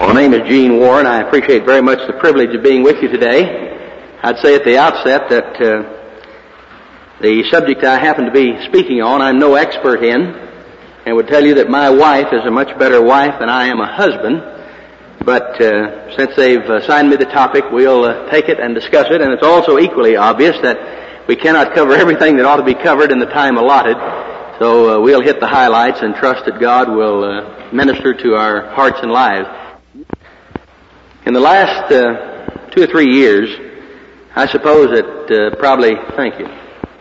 My name is Gene Warren. I appreciate very much the privilege of being with you today. I'd say at the outset that the subject I happen to be speaking on I'm no expert in, and would tell you that my wife is a much better wife than I am a husband. But since they've assigned me the topic, we'll take it and discuss it. And it's also equally obvious that we cannot cover everything that ought to be covered in the time allotted. So we'll hit the highlights and trust that God will minister to our hearts and lives. In the last 2 or 3 years, I suppose that probably, thank you,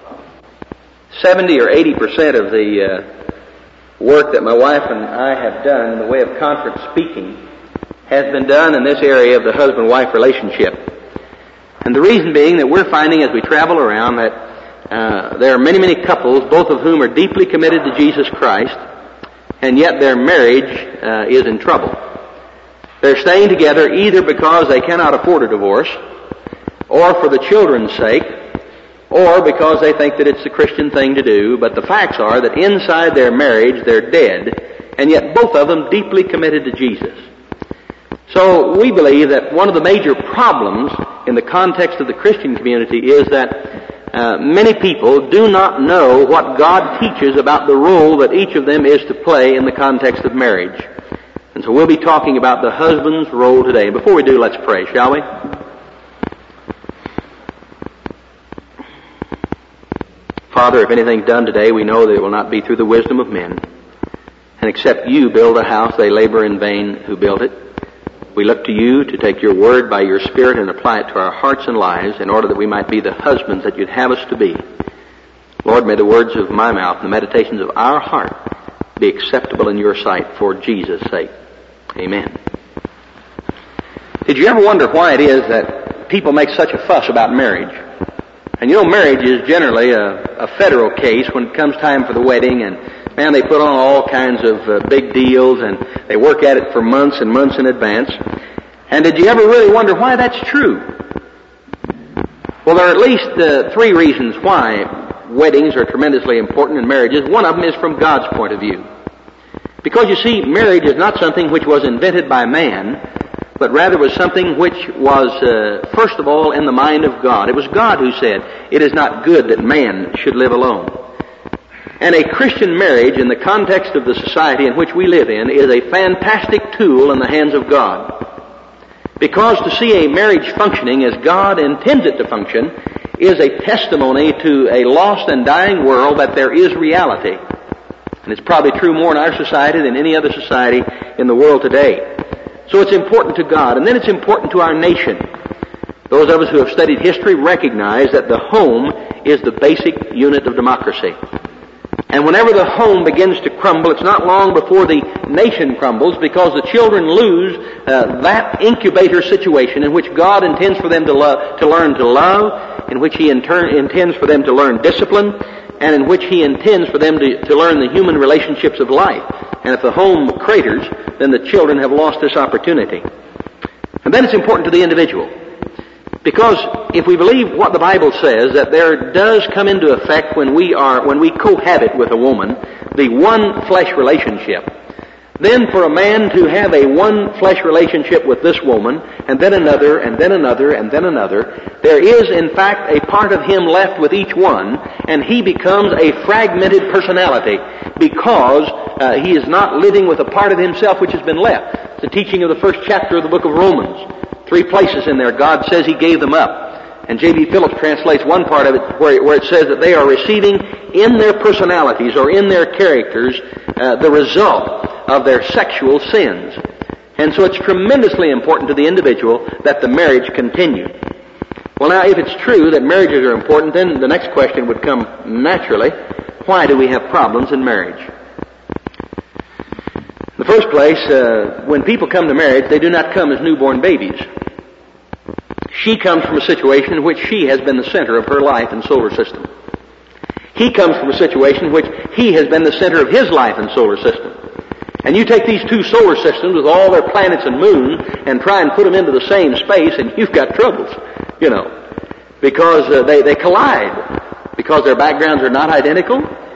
70 or 80% of the work that my wife and I have done in the way of conference speaking has been done in this area of the husband-wife relationship. And the reason being that we're finding as we travel around that there are many, many couples, both of whom are deeply committed to Jesus Christ, and yet their marriage is in trouble. They're staying together either because they cannot afford a divorce, or for the children's sake, or because they think that it's the Christian thing to do. But the facts are that inside their marriage they're dead, and yet both of them deeply committed to Jesus. So we believe that one of the major problems in the context of the Christian community is that many people do not know what God teaches about the role that each of them is to play in the context of marriage. And so we'll be talking about the husband's role today. Before we do, let's pray, shall we? Father, if anything's done today, we know that it will not be through the wisdom of men. And except you build a house, they labor in vain who build it. We look to you to take your word by your Spirit and apply it to our hearts and lives in order that we might be the husbands that you'd have us to be. Lord, may the words of my mouth and the meditations of our heart be acceptable in your sight for Jesus' sake. Amen. Did you ever wonder why it is that people make such a fuss about marriage? And you know, marriage is generally a federal case when it comes time for the wedding, and man, they put on all kinds of big deals, and they work at it for months and months in advance. And did you ever really wonder why that's true? Well, there are at least 3 reasons why weddings are tremendously important in marriages. One of them is from God's point of view. Because you see, marriage is not something which was invented by man, but rather was something which was, first of all, in the mind of God. It was God who said, "It is not good that man should live alone." And a Christian marriage, in the context of the society in which we live in, is a fantastic tool in the hands of God. Because to see a marriage functioning as God intends it to function is a testimony to a lost and dying world that there is reality. And it's probably true more in our society than any other society in the world today. So it's important to God, and then it's important to our nation. Those of us who have studied history recognize that the home is the basic unit of democracy. And whenever the home begins to crumble, it's not long before the nation crumbles, because the children lose that incubator situation in which God intends for them to learn to love, in which He in turn intends for them to learn discipline, and in which He intends for them to learn the human relationships of life. And if the home craters, then the children have lost this opportunity. And then it's important to the individual. Because if we believe what the Bible says, that there does come into effect when we cohabit with a woman, the one flesh relationship, then for a man to have a one flesh relationship with this woman, and then another, and then another, and then another, there is in fact a part of him left with each one, and he becomes a fragmented personality because he is not living with a part of himself which has been left. It's the teaching of the first chapter of the book of Romans. 3 places in there God says He gave them up. And J.B. Phillips translates one part of it where it says that they are receiving in their personalities or in their characters the result of their sexual sins. And so it's tremendously important to the individual that the marriage continue. Well, now, if it's true that marriages are important, then the next question would come naturally: why do we have problems in marriage? In the first place, when people come to marriage, they do not come as newborn babies. She comes from a situation in which she has been the center of her life and solar system. He comes from a situation in which he has been the center of his life and solar system. And you take these 2 solar systems with all their planets and moons and try and put them into the same space, and you've got troubles, because they collide. Because their backgrounds are not identical,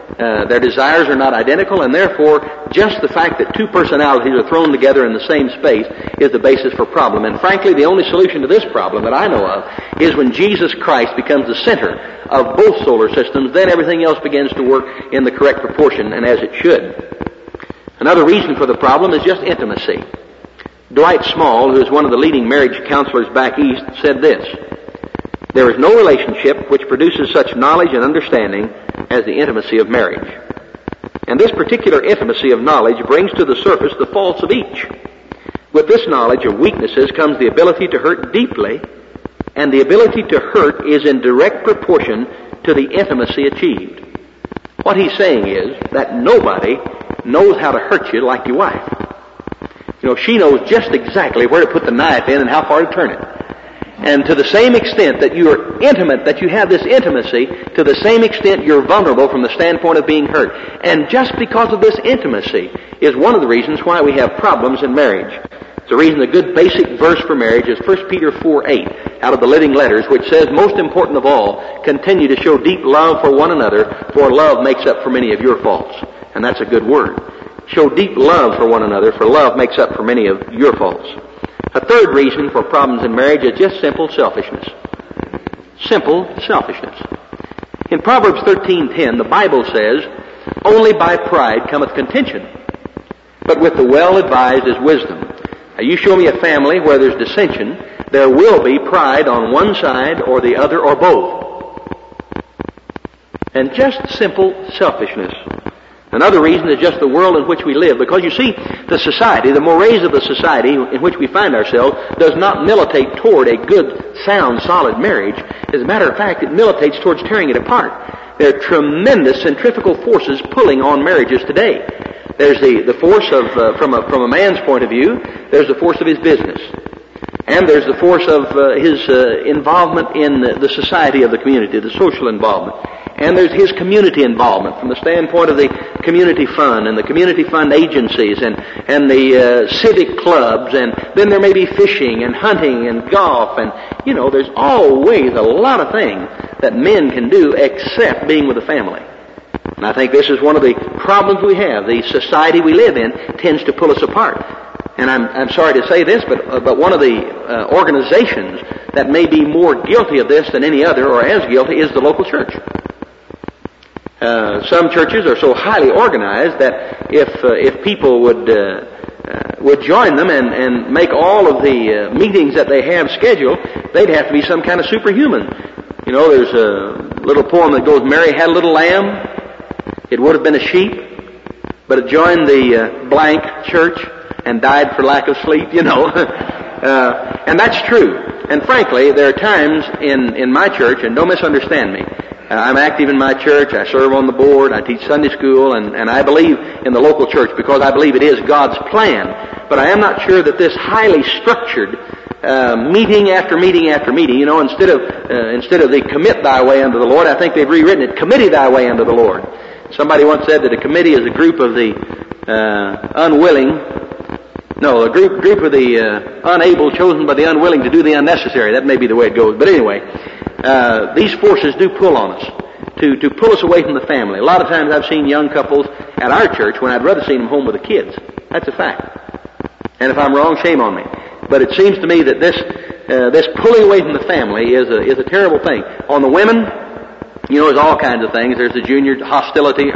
Their desires are not identical, and therefore just the fact that two personalities are thrown together in the same space is the basis for problem. And frankly, the only solution to this problem that I know of is when Jesus Christ becomes the center of both solar systems, then everything else begins to work in the correct proportion and as it should. Another reason for the problem is just intimacy. Dwight Small, who is one of the leading marriage counselors back east, said this: "There is no relationship which produces such knowledge and understanding as the intimacy of marriage. And this particular intimacy of knowledge brings to the surface the faults of each. With this knowledge of weaknesses comes the ability to hurt deeply, and the ability to hurt is in direct proportion to the intimacy achieved." What he's saying is that nobody knows how to hurt you like your wife. You know, she knows just exactly where to put the knife in and how far to turn it. And to the same extent that you are intimate, that you have this intimacy, to the same extent you're vulnerable from the standpoint of being hurt. And just because of this intimacy is one of the reasons why we have problems in marriage. It's the reason the good basic verse for marriage is 1 Peter 4:8 out of the Living Letters, which says, "Most important of all, continue to show deep love for one another, for love makes up for many of your faults." And that's a good word. Show deep love for one another, for love makes up for many of your faults. A third reason for problems in marriage is just simple selfishness. Simple selfishness. In Proverbs 13:10, the Bible says, "Only by pride cometh contention, but with the well-advised is wisdom." Now, you show me a family where there's dissension, there will be pride on one side or the other or both. And just simple selfishness. Another reason is just the world in which we live, because you see, the society, the mores of the society in which we find ourselves, does not militate toward a good, sound, solid marriage. As a matter of fact, it militates towards tearing it apart. There are tremendous centrifugal forces pulling on marriages today. There's the force of, from a man's point of view, there's the force of his business. And there's the force of his involvement in the society of the community, the social involvement. And there's his community involvement from the standpoint of the community fund and the community fund agencies and the civic clubs. And then there may be fishing and hunting and golf. And, you know, there's always a lot of things that men can do except being with the family. And I think this is one of the problems we have. The society we live in tends to pull us apart. And I'm sorry to say this, but one of the organizations that may be more guilty of this than any other, or as guilty, is the local church. Some churches are so highly organized that if people would join them and make all of the meetings that they have scheduled, they'd have to be some kind of superhuman. You know, there's a little poem that goes, "Mary had a little lamb. It would have been a sheep, but it joined the blank church and died for lack of sleep," you know. And that's true. And frankly, there are times in my church, and don't misunderstand me, I'm active in my church, I serve on the board, I teach Sunday school, and I believe in the local church because I believe it is God's plan. But I am not sure that this highly structured meeting after meeting after meeting, you know, instead of the commit thy way unto the Lord, I think they've rewritten it, committee thy way unto the Lord. Somebody once said that a committee is a group of the a group of the unable chosen by the unwilling to do the unnecessary. That may be the way it goes. But anyway, these forces do pull on us to pull us away from the family. A lot of times I've seen young couples at our church when I'd rather see them home with the kids. That's a fact. And if I'm wrong, shame on me. But it seems to me that this pulling away from the family is a terrible thing. On the women, you know, there's all kinds of things. There's the junior hospitality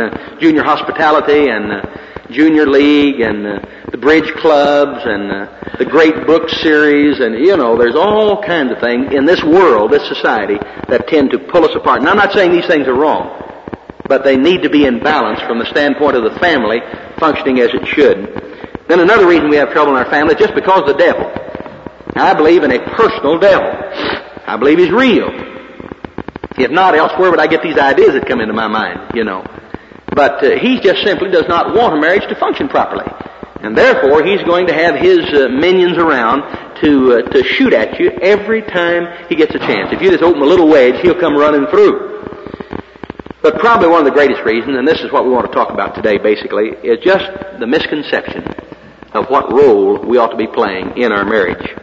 and junior league and the bridge clubs and the great book series, and you know, there's all kinds of things in this world, this society, that tend to pull us apart. And I'm not saying these things are wrong, but they need to be in balance from the standpoint of the family functioning as it should. Then another reason we have trouble in our family is just because of the devil. Now, I believe in a personal devil. I believe he's real. If not, elsewhere would I get these ideas that come into my mind, you know. But he just simply does not want a marriage to function properly. And therefore, he's going to have his minions around to shoot at you every time he gets a chance. If you just open a little wedge, he'll come running through. But probably one of the greatest reasons, and this is what we want to talk about today basically, is just the misconception of what role we ought to be playing in our marriage.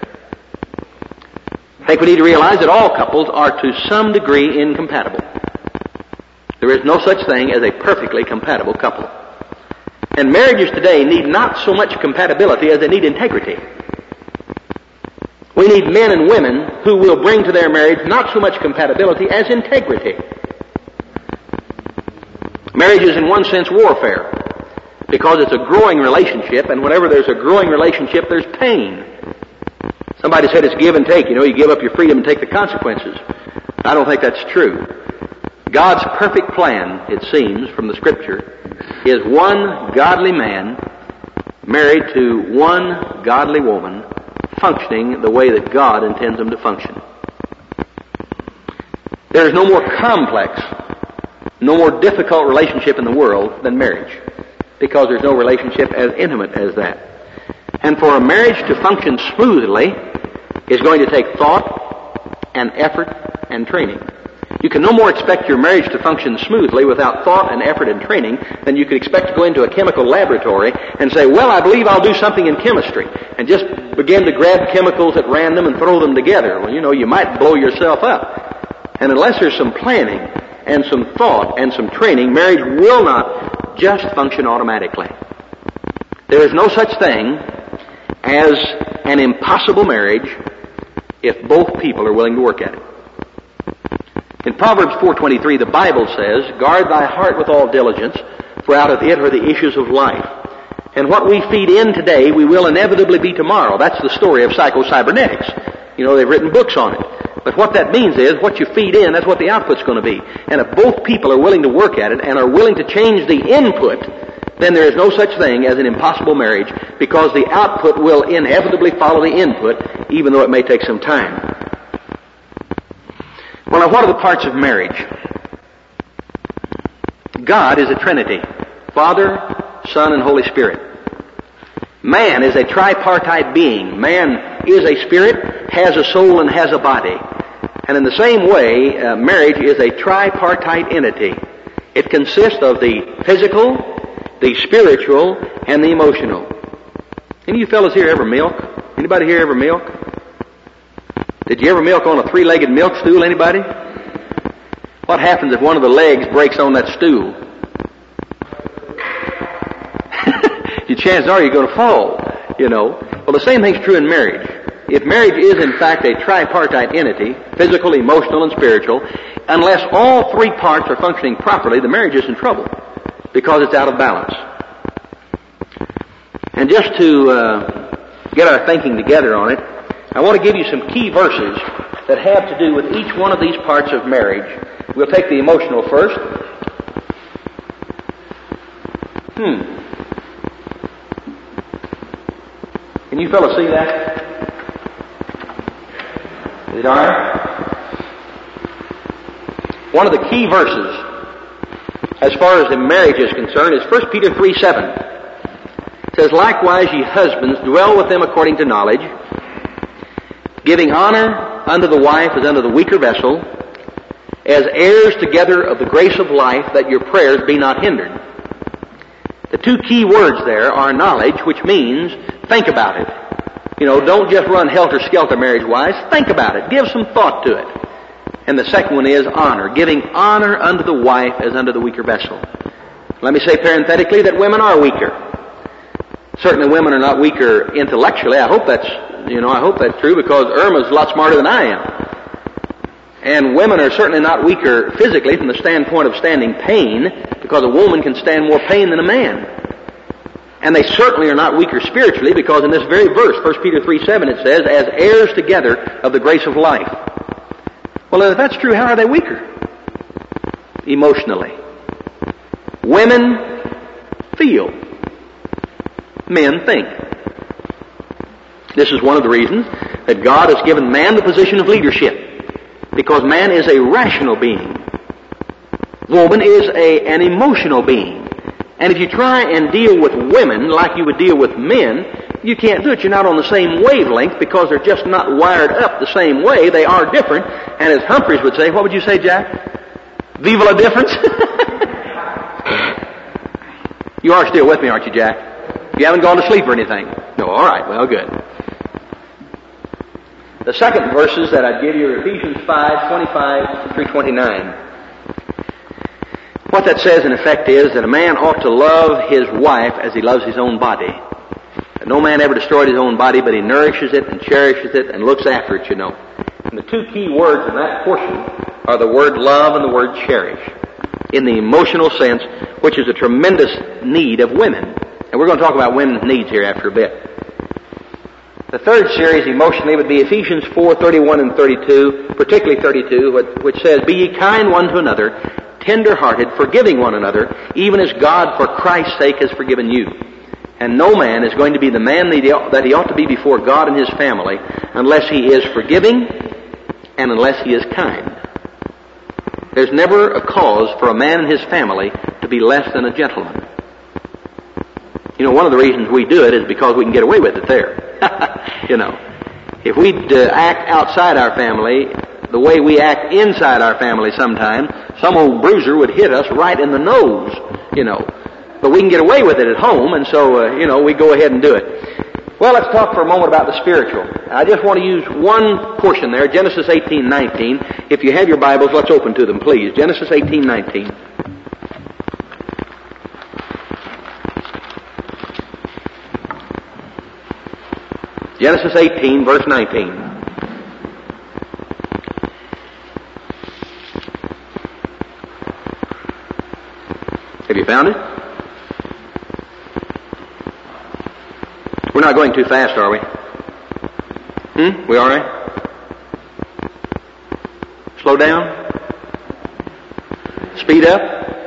I think we need to realize that all couples are to some degree incompatible. There is no such thing as a perfectly compatible couple. And marriages today need not so much compatibility as they need integrity. We need men and women who will bring to their marriage not so much compatibility as integrity. Marriage is in one sense warfare, because it's a growing relationship, and whenever there's a growing relationship, there's pain. Somebody said it's give and take. You give up your freedom and take the consequences. I don't think that's true. God's perfect plan, it seems, from the Scripture, is one godly man married to one godly woman, functioning the way that God intends them to function. There is no more complex, no more difficult relationship in the world than marriage, because there's no relationship as intimate as that. And for a marriage to function smoothly is going to take thought and effort and training. You can no more expect your marriage to function smoothly without thought and effort and training than you could expect to go into a chemical laboratory and say, well, I believe I'll do something in chemistry, and just begin to grab chemicals at random and throw them together. Well, you might blow yourself up. And unless there's some planning and some thought and some training, marriage will not just function automatically. There is no such thing as an impossible marriage if both people are willing to work at it. In Proverbs 4:23, the Bible says, guard thy heart with all diligence, for out of it are the issues of life. And what we feed in today, we will inevitably be tomorrow. That's the story of psycho-cybernetics. They've written books on it. But what that means is, what you feed in, that's what the output's going to be. And if both people are willing to work at it and are willing to change the input, then there is no such thing as an impossible marriage, because the output will inevitably follow the input, even though it may take some time. Well, now, what are the parts of marriage? God is a Trinity: Father, Son, and Holy Spirit. Man is a tripartite being. Man is a spirit, has a soul, and has a body. And in the same way, marriage is a tripartite entity. It consists of the physical, the spiritual, and the emotional. Any of you fellas here ever milk? Anybody here ever milk? Did you ever milk on a three-legged milk stool, anybody? What happens if one of the legs breaks on that stool? Your chances are you're going to fall, Well, the same thing's true in marriage. If marriage is in fact a tripartite entity, physical, emotional, and spiritual, unless all three parts are functioning properly, the marriage is in trouble, because it's out of balance. And just to get our thinking together on it, I want to give you some key verses that have to do with each one of these parts of marriage. We'll take the emotional first. Can you fellas see that? Is it all right? One of the key verses, as far as the marriage is concerned, is 1 Peter 3:7. It says, likewise, ye husbands, dwell with them according to knowledge, giving honor unto the wife as unto the weaker vessel, as heirs together of the grace of life, that your prayers be not hindered. The two key words there are knowledge, which means think about it. Don't just run helter-skelter marriage-wise. Think about it. Give some thought to it. And the second one is honor, giving honor unto the wife as unto the weaker vessel. Let me say parenthetically that women are weaker. Certainly women are not weaker intellectually. I hope that's true, because Irma's a lot smarter than I am. And women are certainly not weaker physically from the standpoint of standing pain, because a woman can stand more pain than a man. And they certainly are not weaker spiritually, because in this very verse, 1 Peter 3:7, it says, as heirs together of the grace of life. Well, if that's true, how are they weaker? Emotionally. Women feel. Men think. This is one of the reasons that God has given man the position of leadership, because man is a rational being. Woman is an emotional being. And if you try and deal with women like you would deal with men, you can't do it. You're not on the same wavelength, because they're just not wired up the same way. They are different. And as Humphreys would say, what would you say, Jack? Viva la difference? You are still with me, aren't you, Jack? You haven't gone to sleep or anything? No, all right. Well, good. The second verses that I'd give you are Ephesians 5:25 through 29. What that says in effect is that a man ought to love his wife as he loves his own body. And no man ever destroyed his own body, but he nourishes it and cherishes it and looks after it, you know. And the two key words in that portion are the word love and the word cherish, in the emotional sense, which is a tremendous need of women. And we're going to talk about women's needs here after a bit. The third series emotionally would be Ephesians 4:31 and 32, particularly 32, which says, "Be ye kind one to another, tender-hearted, forgiving one another, even as God for Christ's sake has forgiven you." And no man is going to be the man that he ought to be before God and his family unless he is forgiving and unless he is kind. There's never a cause for a man and his family to be less than a gentleman. You know, one of the reasons we do it is because we can get away with it there. You know, if we'd act outside our family the way we act inside our family sometimes, some old bruiser would hit us right in the nose, you know. But we can get away with it at home, and so, we go ahead and do it. Well, let's talk for a moment about the spiritual. I just want to use one portion there, Genesis 18:19. If you have your Bibles, let's open to them, please. Genesis 18:19. Genesis 18, verse 19. Have you found it? We're not going too fast, are we? We all right? Slow down? Speed up?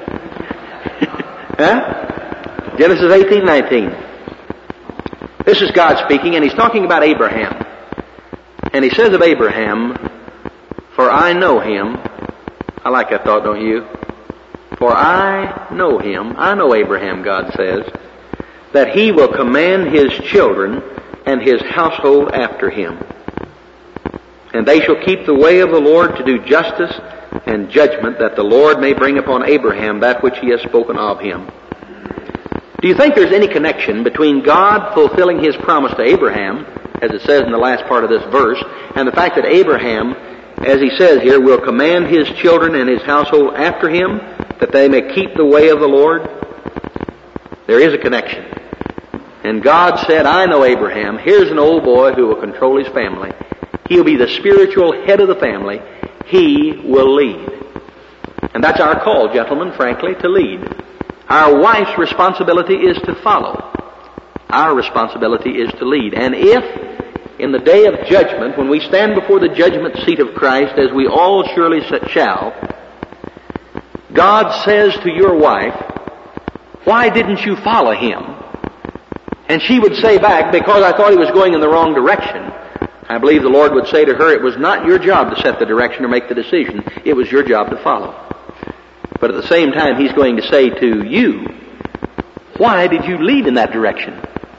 Huh? Genesis 18:19. This is God speaking, and He's talking about Abraham. And He says of Abraham, "For I know him." I like that thought, don't you? "For I know him," I know Abraham, God says, "that he will command his children and his household after him. And they shall keep the way of the Lord to do justice and judgment, that the Lord may bring upon Abraham that which he has spoken of him." Do you think there's any connection between God fulfilling His promise to Abraham, as it says in the last part of this verse, and the fact that Abraham, as he says here, will command his children and his household after him, that they may keep the way of the Lord? There is a connection. And God said, "I know Abraham. Here's an old boy who will control his family. He'll be the spiritual head of the family. He will lead." And that's our call, gentlemen, frankly, to lead. Our wife's responsibility is to follow. Our responsibility is to lead. And if, in the day of judgment, when we stand before the judgment seat of Christ, as we all surely shall, God says to your wife, "Why didn't you follow him?" And she would say back, "Because I thought he was going in the wrong direction." I believe the Lord would say to her, "It was not your job to set the direction or make the decision. It was your job to follow." But at the same time, He's going to say to you, "Why did you lead in that direction?"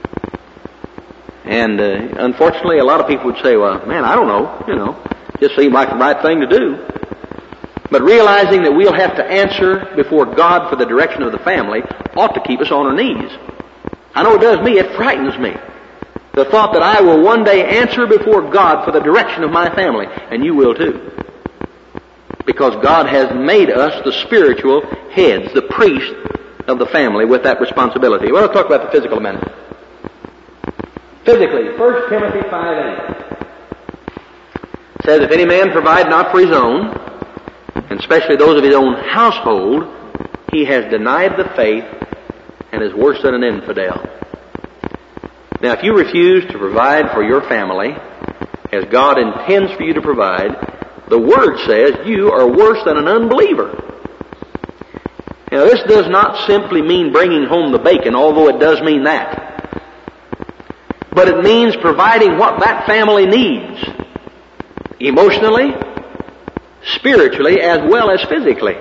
And unfortunately, a lot of people would say, "Well, man, I don't know. Just seemed like the right thing to do." But realizing that we'll have to answer before God for the direction of the family ought to keep us on our knees. I know it does me. It frightens me. The thought that I will one day answer before God for the direction of my family, and you will too. Because God has made us the spiritual heads, the priest of the family with that responsibility. Well, let's talk about the physical a minute. Physically, 1 Timothy 5:8 says, "If any man provide not for his own, and especially those of his own household, he has denied the faith and is worse than an infidel." Now, if you refuse to provide for your family as God intends for you to provide, the Word says you are worse than an unbeliever. Now, this does not simply mean bringing home the bacon, although it does mean that. But it means providing what that family needs, emotionally, spiritually, as well as physically.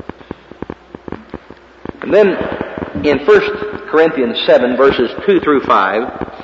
And then, in 1 Corinthians 7, verses 2 through 5,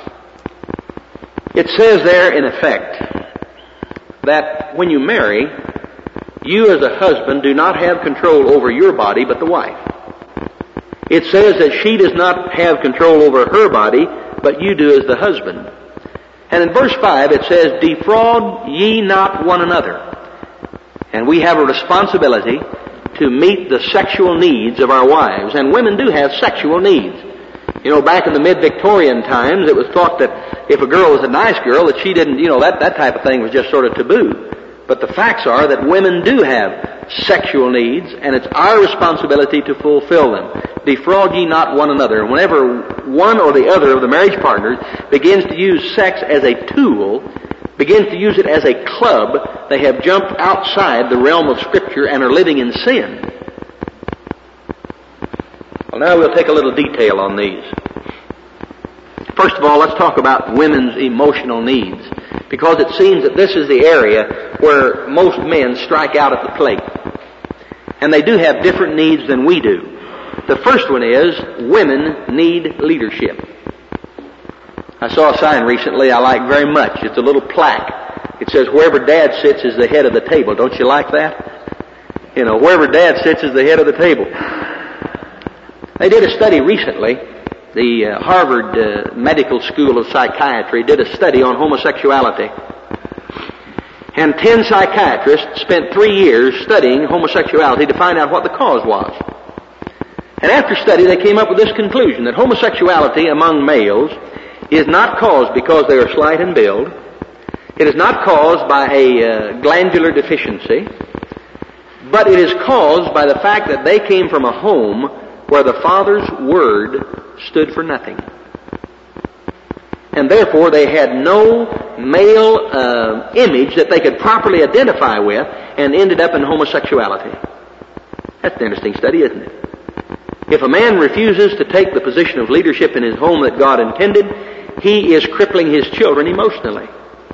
it says there, in effect, that when you marry, you as a husband do not have control over your body, but the wife. It says that she does not have control over her body, but you do as the husband. And in verse 5 it says, "Defraud ye not one another." And we have a responsibility to meet the sexual needs of our wives. And women do have sexual needs. You know, back in the mid-Victorian times, it was thought that if a girl was a nice girl, that she didn't, that type of thing was just sort of taboo. But the facts are that women do have sexual needs, and it's our responsibility to fulfill them. Defraud ye not one another. And whenever one or the other of the marriage partners begins to use sex as a tool, begins to use it as a club, they have jumped outside the realm of Scripture and are living in sin. Well, now we'll take a little detail on these. First of all, let's talk about women's emotional needs, because it seems that this is the area where most men strike out at the plate. And they do have different needs than we do. The first one is women need leadership. I saw a sign recently I like very much. It's a little plaque. It says, wherever Dad sits is the head of the table. Don't you like that? Wherever Dad sits is the head of the table. They did a study recently. The Harvard Medical School of Psychiatry did a study on homosexuality. And 10 psychiatrists spent 3 years studying homosexuality to find out what the cause was. And after study, they came up with this conclusion, that homosexuality among males is not caused because they are slight in build. It is not caused by a glandular deficiency, but it is caused by the fact that they came from a home where the father's word stood for nothing. And therefore they had no male image that they could properly identify with, and ended up in homosexuality. That's an interesting study, isn't it? If a man refuses to take the position of leadership in his home that God intended, he is crippling his children emotionally.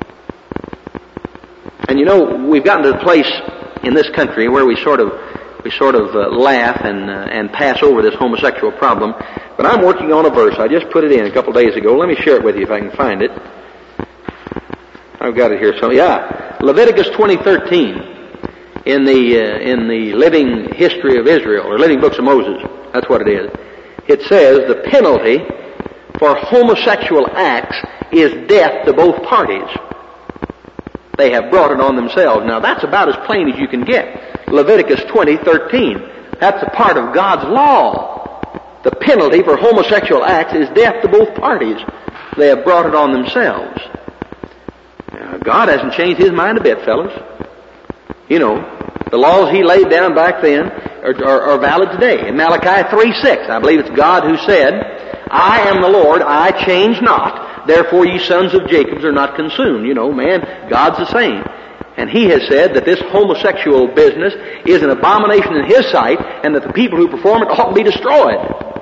And we've gotten to the place in this country where we sort of laugh and pass over this homosexual problem. But I'm working on a verse. I just put it in a couple days ago. Let me share it with you if I can find it. I've got it here. So Leviticus 20:13 in the Living History of Israel, or Living Books of Moses. That's what it is. It says the penalty for homosexual acts is death to both parties. They have brought it on themselves. Now that's about as plain as you can get. Leviticus 20:13. That's a part of God's law. The penalty for homosexual acts is death to both parties. They have brought it on themselves. Now, God hasn't changed His mind a bit, fellas. The laws He laid down back then are valid today. In Malachi 3:6, I believe it's God who said, I am the Lord, I change not. Therefore ye sons of Jacob are not consumed. God's the same. And He has said that this homosexual business is an abomination in His sight, and that the people who perform it ought to be destroyed.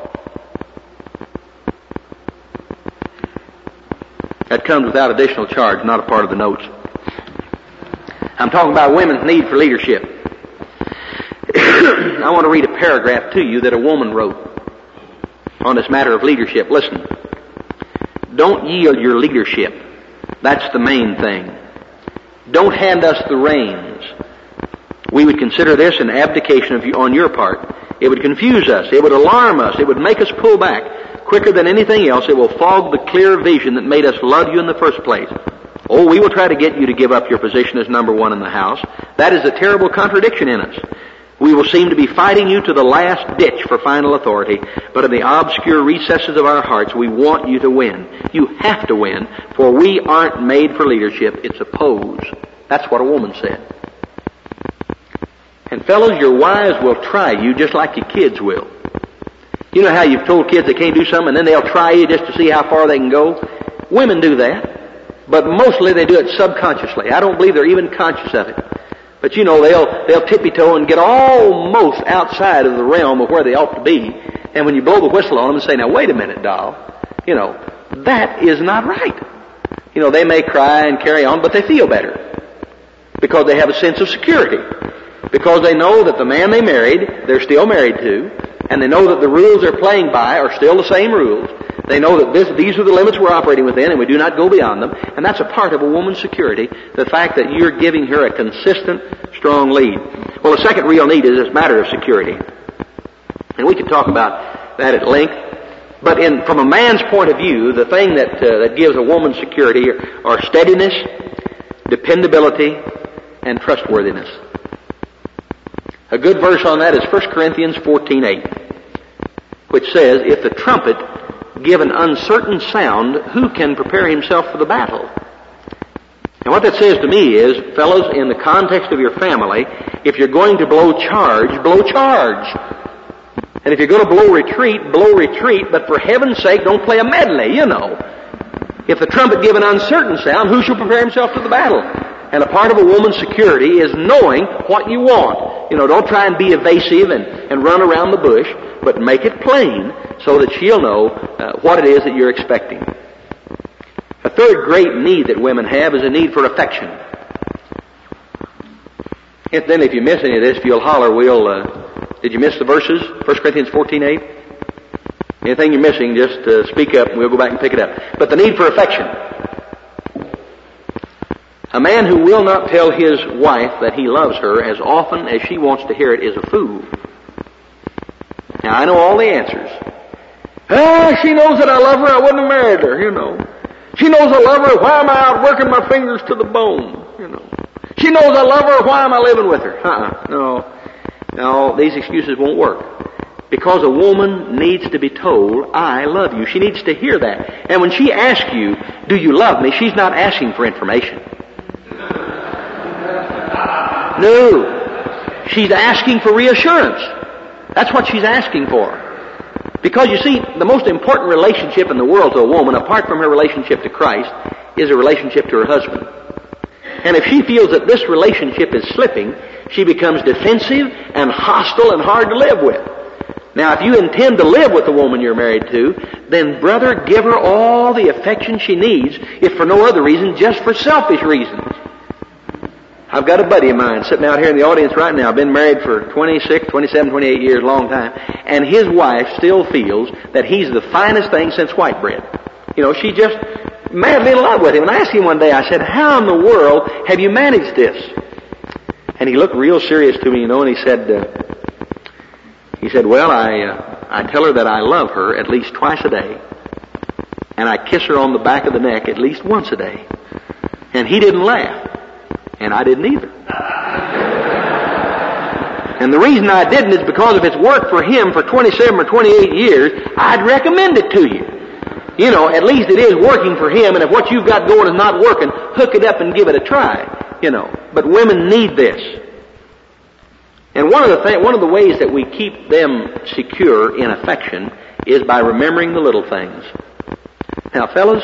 That comes without additional charge, not a part of the notes. I'm talking about women's need for leadership. I want to read a paragraph to you that a woman wrote on this matter of leadership. Listen. Don't yield your leadership. That's the main thing. Don't hand us the reins. We would consider this an abdication on your part. It would confuse us. It would alarm us. It would make us pull back. Quicker than anything else, it will fog the clear vision that made us love you in the first place. Oh, we will try to get you to give up your position as number one in the house. That is a terrible contradiction in us. We will seem to be fighting you to the last ditch for final authority, but in the obscure recesses of our hearts, we want you to win. You have to win, for we aren't made for leadership. It's a pose. That's what a woman said. And fellows, your wives will try you just like your kids will. You know how you've told kids they can't do something, and then they'll try you just to see how far they can go? Women do that, but mostly they do it subconsciously. I don't believe they're even conscious of it. But they'll tippy-toe and get almost outside of the realm of where they ought to be. And when you blow the whistle on them and say, now wait a minute, doll, that is not right. They may cry and carry on, but they feel better. Because they have a sense of security. Because they know that the man they married, they're still married to. And they know that the rules they're playing by are still the same rules. They know that these are the limits we're operating within, and we do not go beyond them. And that's a part of a woman's security, the fact that you're giving her a consistent, strong lead. Well, the second real need is this matter of security. And we can talk about that at length. But from a man's point of view, the thing that gives a woman security are steadiness, dependability, and trustworthiness. A good verse on that is 1 Corinthians 14:8, which says, if the trumpet give an uncertain sound, who can prepare himself for the battle? And what that says to me is, fellows, in the context of your family, if you're going to blow charge, blow charge. And if you're going to blow retreat, but for heaven's sake, don't play a medley, you know. If the trumpet give an uncertain sound, who shall prepare himself to the battle? And a part of a woman's security is knowing what you want. You know, don't try and be evasive and run around the bush, but make it plain so that she'll know what it is that you're expecting. A third great need that women have is a need for affection. Then if you miss any of this, if you'll holler, did you miss the verses? 1 Corinthians 14:8? Anything you're missing, just speak up and we'll go back and pick it up. But the need for affection. A man who will not tell his wife that he loves her as often as she wants to hear it is a fool. Now, I know all the answers. She knows that I love her, I wouldn't have married her, you know. She knows I love her, why am I out working my fingers to the bone, you know. She knows I love her, why am I living with her? No, these excuses won't work. Because a woman needs to be told, I love you. She needs to hear that. And when she asks you, do you love me, she's not asking for information. No. She's asking for reassurance. That's what she's asking for. Because you see, the most important relationship in the world to a woman, apart from her relationship to Christ, is a relationship to her husband. And if she feels that this relationship is slipping, she becomes defensive and hostile and hard to live with. Now, if you intend to live with the woman you're married to, then, brother, give her all the affection she needs, if for no other reason, just for selfish reasons. I've got a buddy of mine sitting out here in the audience right now, been married for 26, 27, 28 years, long time, and his wife still feels that he's the finest thing since white bread. You know, she just madly in love with him. And I asked him one day, I said, how in the world have you managed this? And he looked real serious to me, you know, and he said, well, I tell her that I love her at least twice a day. And I kiss her on the back of the neck at least once a day. And he didn't laugh. And I didn't either. And the reason I didn't is because if it's worked for him for 27 or 28 years, I'd recommend it to you. You know, at least it is working for him, and if what you've got going is not working, hook it up and give it a try. You know, but women need this. And one of the ways that we keep them secure in affection is by remembering the little things. Now, fellas,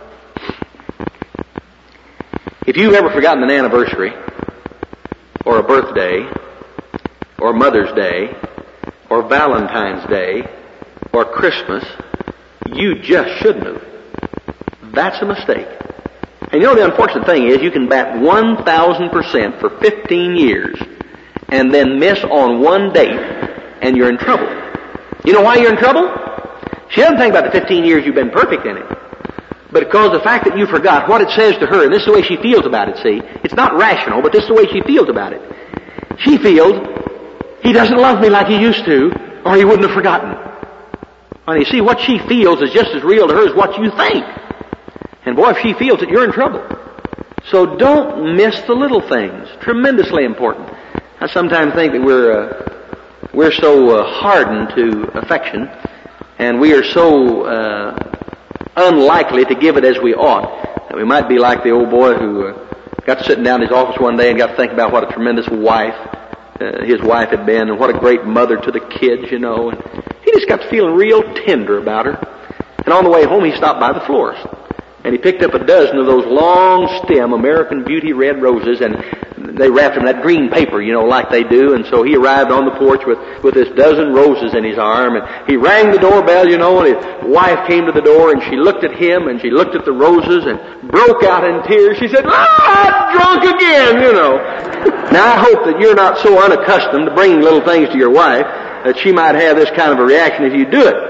if you've ever forgotten an anniversary, or a birthday, or Mother's Day, or Valentine's Day, or Christmas, you just shouldn't have. That's a mistake. And you know the unfortunate thing is you can bat 1,000% for 15 years and then miss on one date and you're in trouble. You know why you're in trouble? She doesn't think about the 15 years you've been perfect in it. But because the fact that you forgot what it says to her, and this is the way she feels about it, see? It's not rational, but this is the way she feels about it. She feels, he doesn't love me like he used to, or he wouldn't have forgotten. And you see, what she feels is just as real to her as what you think. And boy, if she feels it, you're in trouble. So don't miss the little things. Tremendously important. I sometimes think that we're so hardened to affection, and we are so unlikely to give it as we ought, that we might be like the old boy who got sitting down in his office one day and got to think about what a tremendous wife his wife had been, and what a great mother to the kids, you know. And he just got to feeling real tender about her. And on the way home, he stopped by the florist. And he picked up a dozen of those long stem American Beauty red roses, and they wrapped them in that green paper, you know, like they do. And so he arrived on the porch with this dozen roses in his arm, and he rang the doorbell, you know, and his wife came to the door, and she looked at him, and she looked at the roses, and broke out in tears. She said, drunk again, you know. Now I hope that you're not so unaccustomed to bringing little things to your wife that she might have this kind of a reaction if you do it.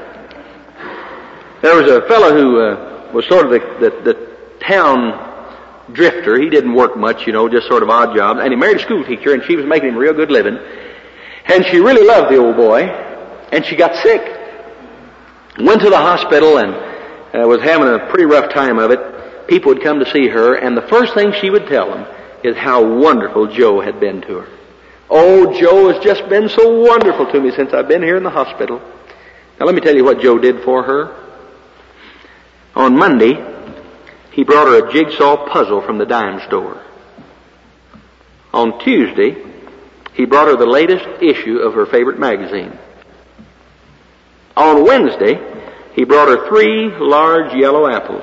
There was a fellow who was sort of the town drifter. He didn't work much, you know, just sort of odd jobs. And he married a school teacher, and she was making him a real good living. And she really loved the old boy, and she got sick. Went to the hospital and was having a pretty rough time of it. People would come to see her, and the first thing she would tell them is how wonderful Joe had been to her. Oh, Joe has just been so wonderful to me since I've been here in the hospital. Now let me tell you what Joe did for her. On Monday, he brought her a jigsaw puzzle from the dime store. On Tuesday, he brought her the latest issue of her favorite magazine. On Wednesday, he brought her 3 large yellow apples.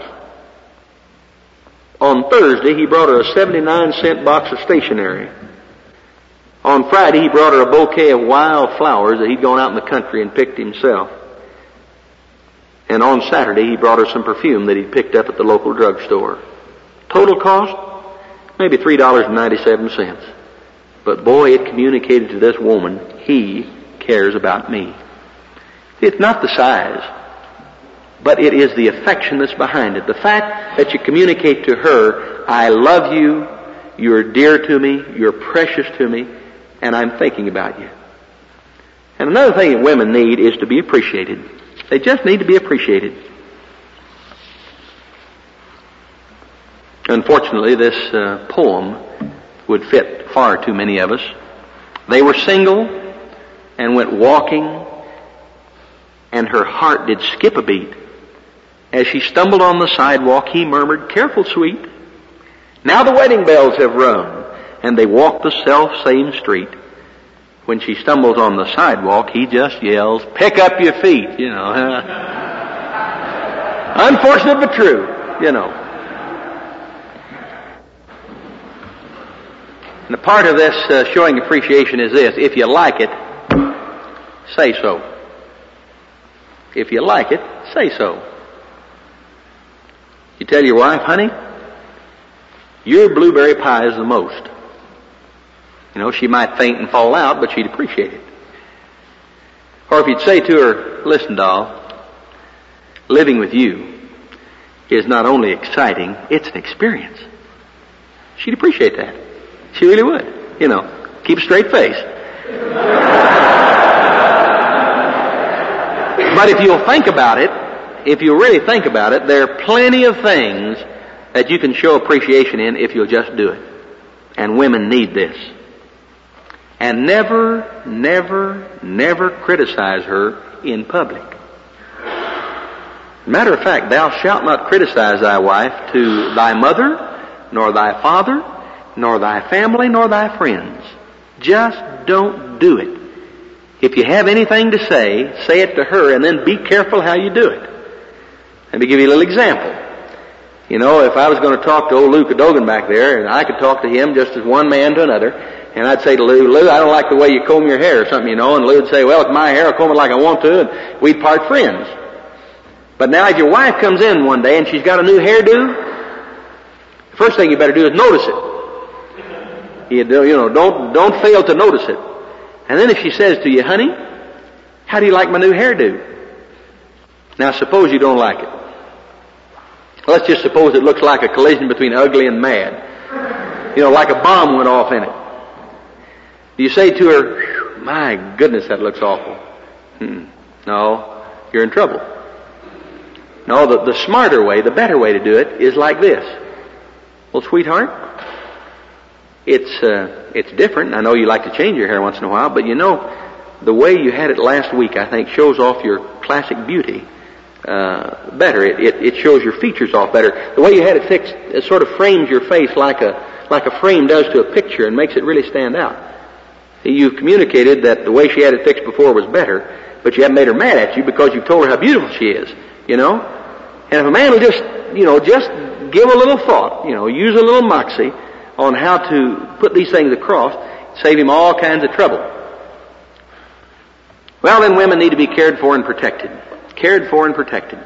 On Thursday, he brought her a 79-cent box of stationery. On Friday, he brought her a bouquet of wild flowers that he'd gone out in the country and picked himself. And on Saturday, he brought her some perfume that he'd picked up at the local drugstore. Total cost? Maybe $3.97. But boy, it communicated to this woman, he cares about me. It's not the size, but it is the affection that's behind it. The fact that you communicate to her, I love you, you're dear to me, you're precious to me, and I'm thinking about you. And another thing that women need is to be appreciated. They just need to be appreciated. Unfortunately, this poem would fit far too many of us. They were single and went walking, and her heart did skip a beat. As she stumbled on the sidewalk, he murmured, "Careful, sweet. Now the wedding bells have rung," and they walked the self-same street. When she stumbles on the sidewalk, he just yells, "Pick up your feet," you know. Unfortunate but true, you know. And a part of this showing appreciation is this: if you like it, say so. If you like it, say so. You tell your wife, "Honey, your blueberry pie is the most." You know, she might faint and fall out, but she'd appreciate it. Or if you'd say to her, "Listen, doll, living with you is not only exciting, it's an experience." She'd appreciate that. She really would. You know, keep a straight face. But if you'll think about it, if you really think about it, there are plenty of things that you can show appreciation in if you'll just do it. And women need this. And never, never, never criticize her in public. Matter of fact, thou shalt not criticize thy wife to thy mother, nor thy father, nor thy family, nor thy friends. Just don't do it. If you have anything to say it to her, and then be careful how you do it. Let me give you a little example. You know, if I was going to talk to old Lou Cadogan back there, and I could talk to him just as one man to another, and I'd say to Lou, "I don't like the way you comb your hair," or something, you know, and Lou would say, "Well, it's my hair, I'll comb it like I want to," and we'd part friends. But now if your wife comes in one day and she's got a new hairdo, the first thing you better do is notice it. Don't fail to notice it. And then if she says to you, "Honey, how do you like my new hairdo?" Now suppose you don't like it. Let's just suppose it looks like a collision between ugly and mad. You know, like a bomb went off in it. Do you say to her, "My goodness, that looks awful"? No, you're in trouble. No, the smarter way, the better way to do it is like this. "Well, sweetheart, it's different. I know you like to change your hair once in a while, but you know, the way you had it last week, I think, shows off your classic beauty better. It shows your features off better. The way you had it fixed, it sort of frames your face like a frame does to a picture and makes it really stand out." You've communicated that the way she had it fixed before was better, but you haven't made her mad at you because you've told her how beautiful she is, you know? And if a man will just give a little thought, use a little moxie on how to put these things across, save him all kinds of trouble. Well, then women need to be cared for and protected. Cared for and protected.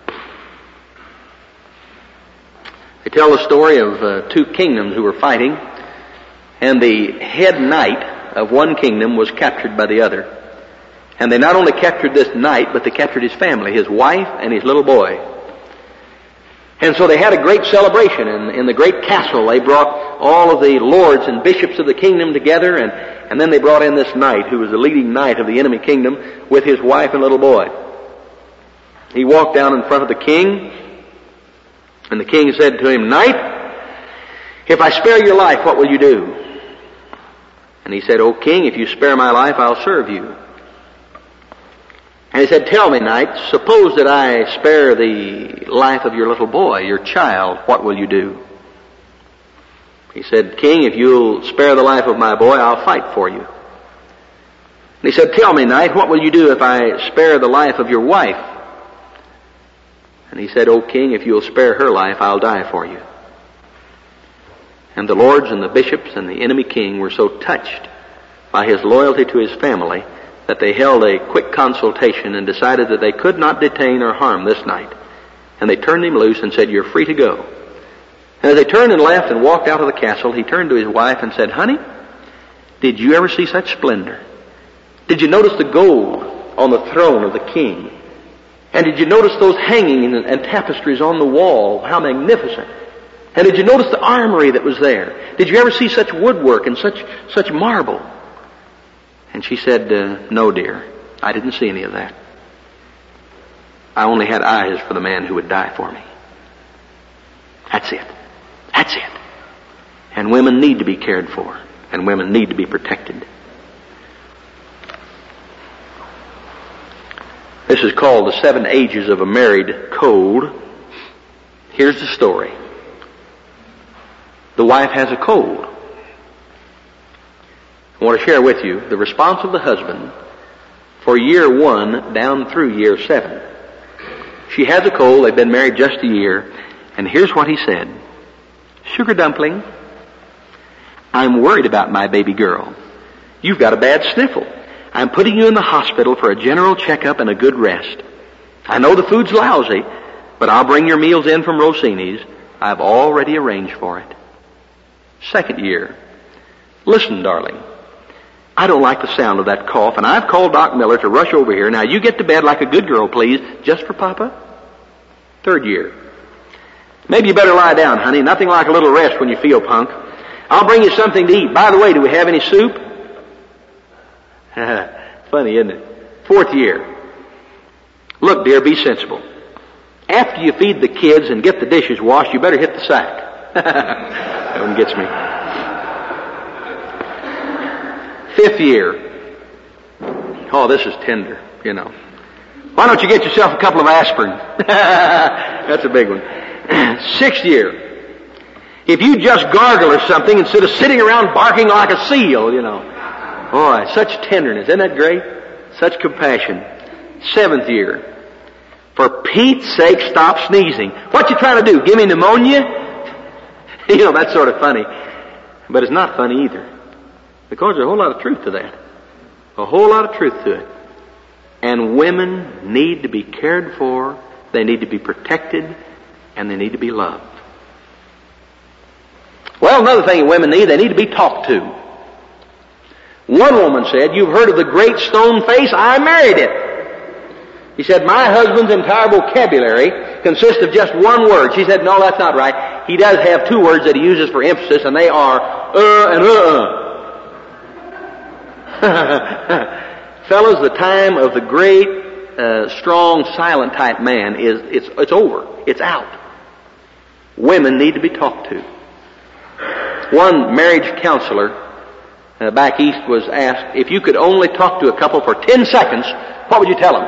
They tell the story of 2 kingdoms who were fighting, and the head knight of one kingdom was captured by the other. And they not only captured this knight, but they captured his family, his wife and his little boy. And so they had a great celebration in the great castle. They brought all of the lords and bishops of the kingdom together, and then they brought in this knight who was the leading knight of the enemy kingdom with his wife and little boy. He walked down in front of the king, and the king said to him, "Knight, if I spare your life, what will you do?" And he said, "O king, if you spare my life, I'll serve you." And he said, "Tell me, knight, suppose that I spare the life of your little boy, your child, what will you do?" He said, "King, if you'll spare the life of my boy, I'll fight for you." And he said, "Tell me, knight, what will you do if I spare the life of your wife?" And he said, "O king, if you'll spare her life, I'll die for you." And the lords and the bishops and the enemy king were so touched by his loyalty to his family that they held a quick consultation and decided that they could not detain or harm this knight. And they turned him loose and said, "You're free to go." And as they turned and left and walked out of the castle, he turned to his wife and said, "Honey, did you ever see such splendor? Did you notice the gold on the throne of the king? And did you notice those hangings and tapestries on the wall? How magnificent! And did you notice the armory that was there? Did you ever see such woodwork and such marble?" And she said, "No, dear, I didn't see any of that. I only had eyes for the man who would die for me." That's it. That's it. And women need to be cared for, and women need to be protected. This is called the 7 Ages of a Married Code. Here's the story. The wife has a cold. I want to share with you the response of the husband for year 1 down through year 7. She has a cold. They've been married just a year. And here's what he said. "Sugar dumpling, I'm worried about my baby girl. You've got a bad sniffle. I'm putting you in the hospital for a general checkup and a good rest. I know the food's lousy, but I'll bring your meals in from Rossini's. I've already arranged for it." Second year. "Listen, darling, I don't like the sound of that cough, and I've called Doc Miller to rush over here. Now you get to bed like a good girl, please, just for Papa." Third year. "Maybe you better lie down, honey. Nothing like a little rest when you feel punk. I'll bring you something to eat. By the way, do we have any soup?" Funny, isn't it? Fourth year. "Look, dear, be sensible. After you feed the kids and get the dishes washed, you better hit the sack." That one gets me. Fifth year. Oh, this is tender, you know. "Why don't you get yourself a couple of aspirin?" That's a big one. Sixth year. "If you just gargle or something instead of sitting around barking like a seal, you know." Boy, such tenderness. Isn't that great? Such compassion. Seventh year. "For Pete's sake, stop sneezing. What you trying to do? Give me pneumonia?" You know, that's sort of funny. But it's not funny either. Because there's a whole lot of truth to that. A whole lot of truth to it. And women need to be cared for, they need to be protected, and they need to be loved. Well, another thing women need, they need to be talked to. One woman said, "You've heard of the great stone face? I married it." He said, "My husband's entire vocabulary consists of just one word." She said, "No, that's not right. He does have 2 words that he uses for emphasis, and they are and Fellows, the time of the great, strong, silent type man it's over. It's out. Women need to be talked to. One marriage counselor back east was asked, if you could only talk to a couple for 10 seconds, what would you tell them?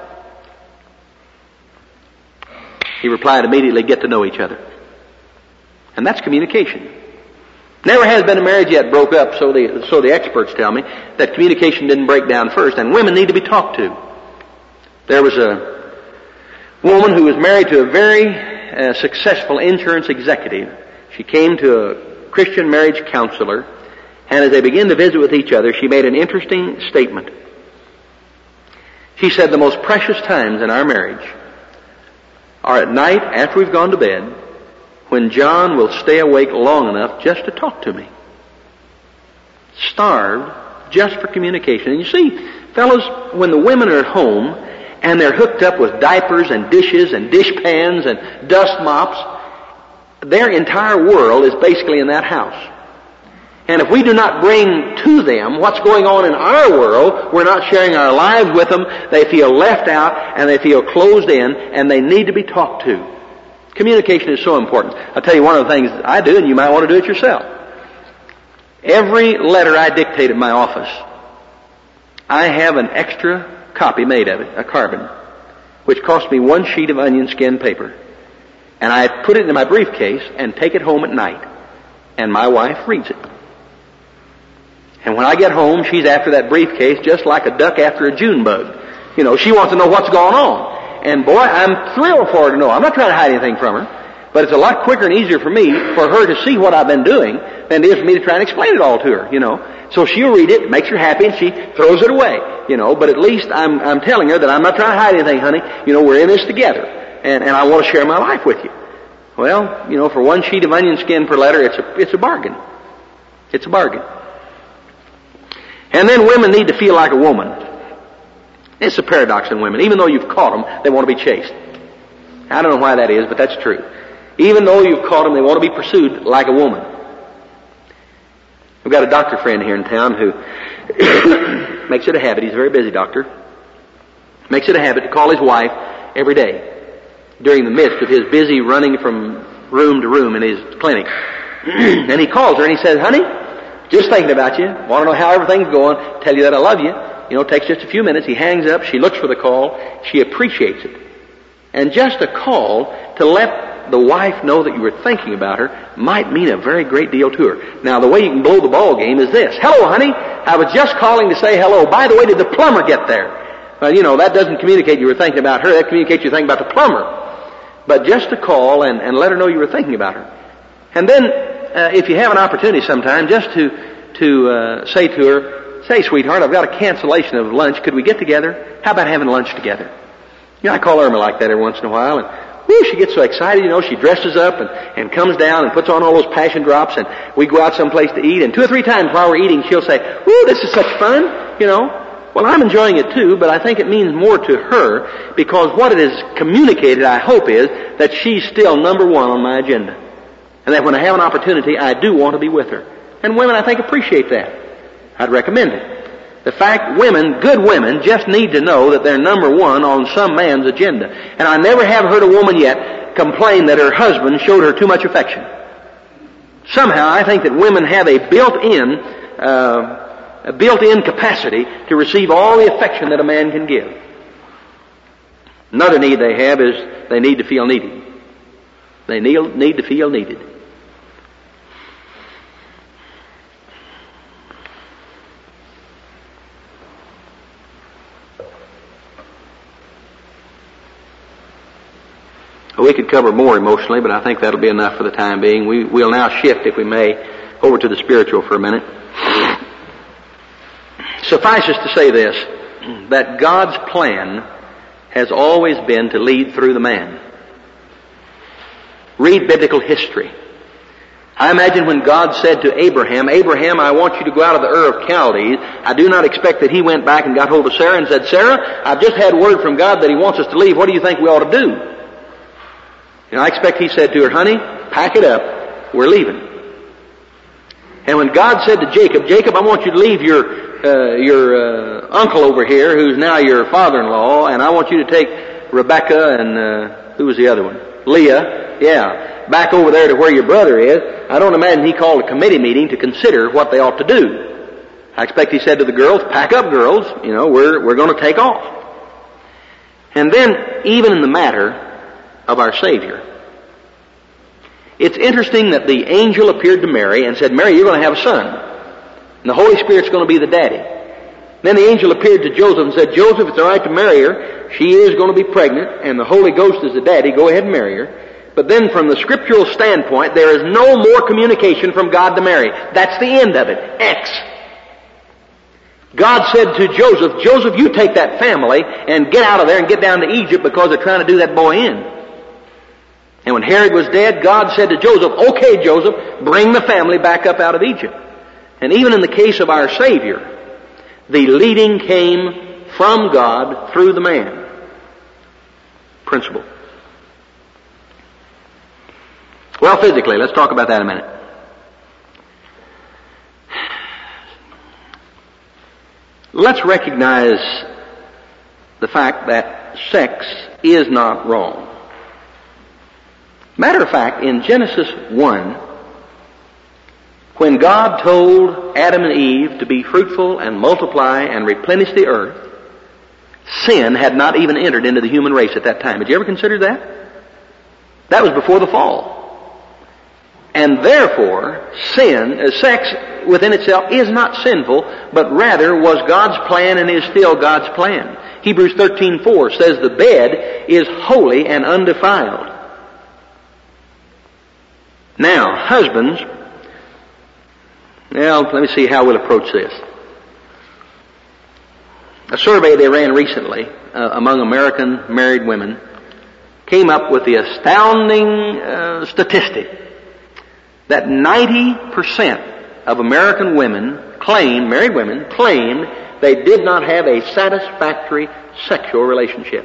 He replied immediately, "Get to know each other." And that's communication. Never has been a marriage yet broke up, so the experts tell me, that communication didn't break down first, and women need to be talked to. There was a woman who was married to a very successful insurance executive. She came to a Christian marriage counselor, and as they began to visit with each other, she made an interesting statement. She said, "The most precious times in our marriage are at night after we've gone to bed, when John will stay awake long enough just to talk to me." Starved just for communication. And you see, fellows, when the women are at home and they're hooked up with diapers and dishes and dish pans and dust mops, their entire world is basically in that house. And if we do not bring to them what's going on in our world, we're not sharing our lives with them, they feel left out and they feel closed in, and they need to be talked to. Communication is so important. I'll tell you one of the things I do, and you might want to do it yourself. Every letter I dictate at my office, I have an extra copy made of it, a carbon, which cost me 1 sheet of onion skin paper. And I put it in my briefcase and take it home at night. And my wife reads it. And when I get home, she's after that briefcase just like a duck after a June bug. You know, she wants to know what's going on. And boy, I'm thrilled for her to know. I'm not trying to hide anything from her. But it's a lot quicker and easier for me, for her to see what I've been doing, than it is for me to try and explain it all to her, you know. So she'll read it, makes her happy, and she throws it away, you know. But at least I'm telling her that I'm not trying to hide anything, honey. You know, we're in this together. And I want to share my life with you. Well, you know, for 1 sheet of onion skin per letter, it's a bargain. It's a bargain. And then women need to feel like a woman. It's a paradox in women. Even though you've caught them, they want to be chased. I don't know why that is, but that's true. Even though you've caught them, they want to be pursued like a woman. We've got a doctor friend here in town who makes it a habit. He's a very busy doctor. Makes it a habit to call his wife every day during the midst of his busy running from room to room in his clinic. And he calls her and he says, honey, just thinking about you. Want to know how everything's going. Tell you that I love you. You know, it takes just a few minutes. He hangs up. She looks for the call. She appreciates it. And just a call to let the wife know that you were thinking about her might mean a very great deal to her. Now, the way you can blow the ball game is this. Hello, honey. I was just calling to say hello. By the way, did the plumber get there? Well, you know, that doesn't communicate you were thinking about her. That communicates you were thinking about the plumber. But just to call and let her know you were thinking about her. And then, if you have an opportunity sometime, just to say to her, say, sweetheart, I've got a cancellation of lunch. Could we get together? How about having lunch together? You know, I call Irma like that every once in a while, and whoo, she gets so excited, you know, she dresses up and comes down and puts on all those passion drops, and we go out someplace to eat, and 2 or 3 times while we're eating, she'll say, whoo, this is such fun, you know. Well, I'm enjoying it too, but I think it means more to her, because what it is communicated, I hope, is that she's still number one on my agenda. And that when I have an opportunity, I do want to be with her. And women, I think, appreciate that. I'd recommend it. The fact women, good women, just need to know that they're number one on some man's agenda. And I never have heard a woman yet complain that her husband showed her too much affection. Somehow I think that women have a built-in capacity to receive all the affection that a man can give. Another need they have is they need to feel needed. They need to feel needed. We could cover more emotionally, but I think that'll be enough for the time being. We'll now shift, if we may, over to the spiritual for a minute. Suffice us to say this, that God's plan has always been to lead through the man. Read biblical history. I imagine when God said to Abraham, Abraham, I want you to go out of the Ur of Chaldees, I do not expect that he went back and got hold of Sarah and said, Sarah, I've just had word from God that he wants us to leave. What do you think we ought to do? And I expect he said to her, honey, pack it up. We're leaving. And when God said to Jacob, Jacob, I want you to leave your uncle over here, who's now your father-in-law, and I want you to take Rebekah and, who was the other one? Leah. Yeah. Back over there to where your brother is. I don't imagine he called a committee meeting to consider what they ought to do. I expect he said to the girls, pack up, girls. You know, we're going to take off. And then, even in the matter of our Savior, it's interesting that the angel appeared to Mary and said, Mary, you're going to have a son. And the Holy Spirit's going to be the daddy. Then the angel appeared to Joseph and said, Joseph, it's all right to marry her. She is going to be pregnant, and the Holy Ghost is the daddy. Go ahead and marry her. But then from the scriptural standpoint, there is no more communication from God to Mary. That's the end of it. X. God said to Joseph, Joseph, you take that family and get out of there and get down to Egypt because they're trying to do that boy in. And when Herod was dead, God said to Joseph, okay, Joseph, bring the family back up out of Egypt. And even in the case of our Savior, the leading came from God through the man. Principle. Well, physically, let's talk about that in a minute. Let's recognize the fact that sex is not wrong. Matter of fact, in Genesis 1, When God told Adam and Eve to be fruitful and multiply and replenish the earth, sin had not even entered into the human race at that time. Had you ever considered that? That was before the fall. And therefore, sex within itself is not sinful, but rather was God's plan and is still God's plan. Hebrews 13:4 says the bed is holy and undefiled. Now, husbands, let me see how we'll approach this. A survey they ran recently among American married women came up with the astounding statistic that 90% of American women married women claimed they did not have a satisfactory sexual relationship.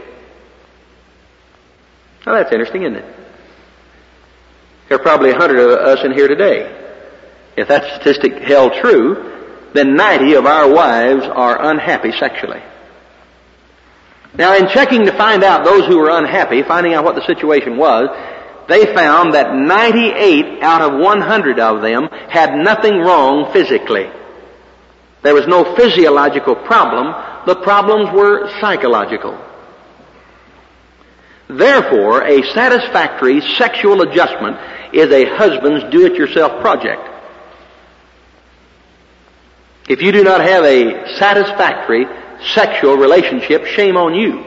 Now that's interesting, isn't it? There are probably 100 of us in here today. If that statistic held true, then 90 of our wives are unhappy sexually. Now, in checking to find out those who were unhappy, finding out what the situation was, they found that 98 out of 100 of them had nothing wrong physically. There was no physiological problem. The problems were psychological. Therefore, a satisfactory sexual adjustment is a husband's do-it-yourself project. If you do not have a satisfactory sexual relationship, shame on you.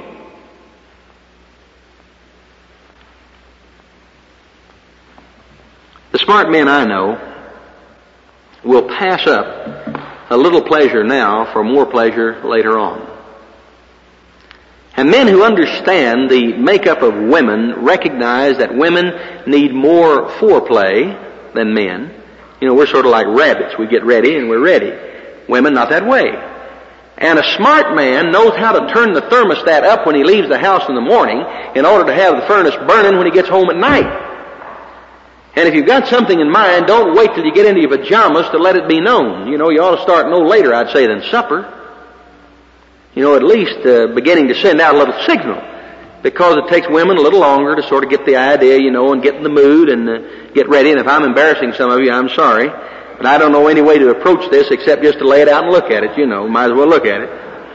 The smart men I know will pass up a little pleasure now for more pleasure later on. And men who understand the makeup of women recognize that women need more foreplay than men. You know, we're sort of like rabbits. We get ready and we're ready. Women, not that way. And a smart man knows how to turn the thermostat up when he leaves the house in the morning in order to have the furnace burning when he gets home at night. And if you've got something in mind, don't wait till you get into your pajamas to let it be known. You know, you ought to start no later, I'd say, than supper. You know, at least beginning to send out a little signal. Because it takes women a little longer to sort of get the idea, you know, and get in the mood and get ready. And if I'm embarrassing some of you, I'm sorry. But I don't know any way to approach this except just to lay it out and look at it, you know. Might as well look at it.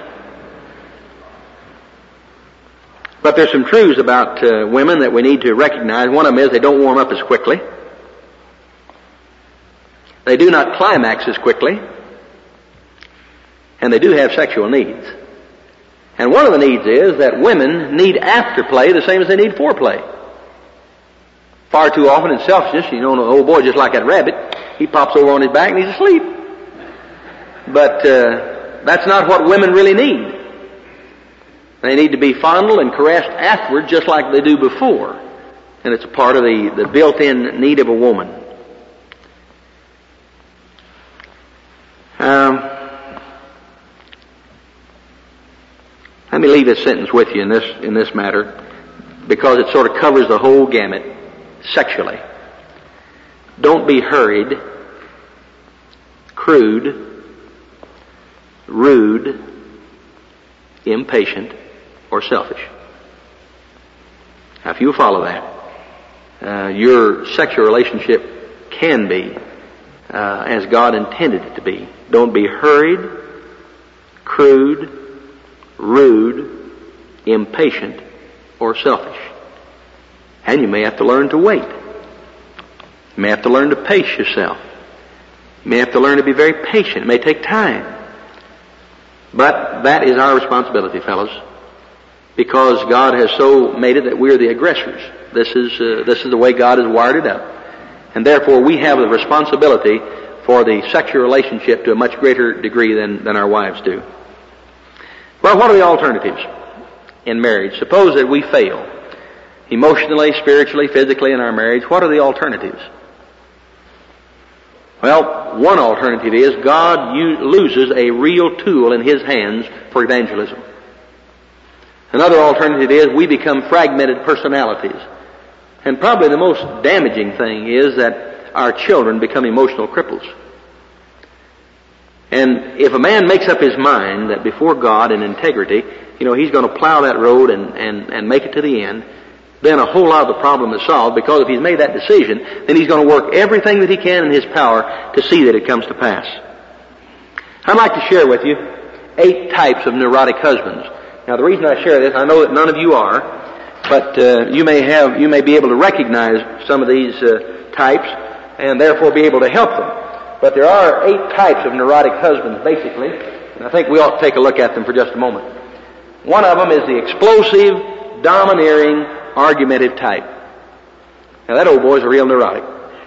But there's some truths about women that we need to recognize. One of them is they don't warm up as quickly. They do not climax as quickly. And they do have sexual needs. And one of the needs is that women need afterplay the same as they need foreplay. Far too often in selfishness, you know, an old boy just like that rabbit, he pops over on his back and he's asleep. But that's not what women really need. They need to be fondled and caressed afterward just like they do before. And it's a part of the built-in need of a woman. Let me leave this sentence with you in this matter because it sort of covers the whole gamut sexually. Don't be hurried, crude, rude, impatient, or selfish. Now, if you follow that, your sexual relationship can be as God intended it to be. Don't be hurried, crude, rude, impatient, or selfish. And you may have to learn to wait. You may have to learn to pace yourself. You may have to learn to be very patient. It may take time. But that is our responsibility, fellows, because God has so made it that we're the aggressors. This is the way God has wired it up. And therefore we have the responsibility for the sexual relationship to a much greater degree than our wives do. Well, what are the alternatives in marriage? Suppose that we fail emotionally, spiritually, physically in our marriage. What are the alternatives? Well, one alternative is God loses a real tool in His hands for evangelism. Another alternative is we become fragmented personalities. And probably the most damaging thing is that our children become emotional cripples. And if a man makes up his mind that before God in integrity, you know, he's going to plow that road and make it to the end, then a whole lot of the problem is solved, because if he's made that decision, then he's going to work everything that he can in his power to see that it comes to pass. I'd like to share with you 8 types of neurotic husbands. Now, the reason I share this, I know that none of you are, but you may be able to recognize some of these types and therefore be able to help them. But there are 8 types of neurotic husbands, basically, and I think we ought to take a look at them for just a moment. One of them is the explosive, domineering, argumentative type. Now, that old boy's a real neurotic.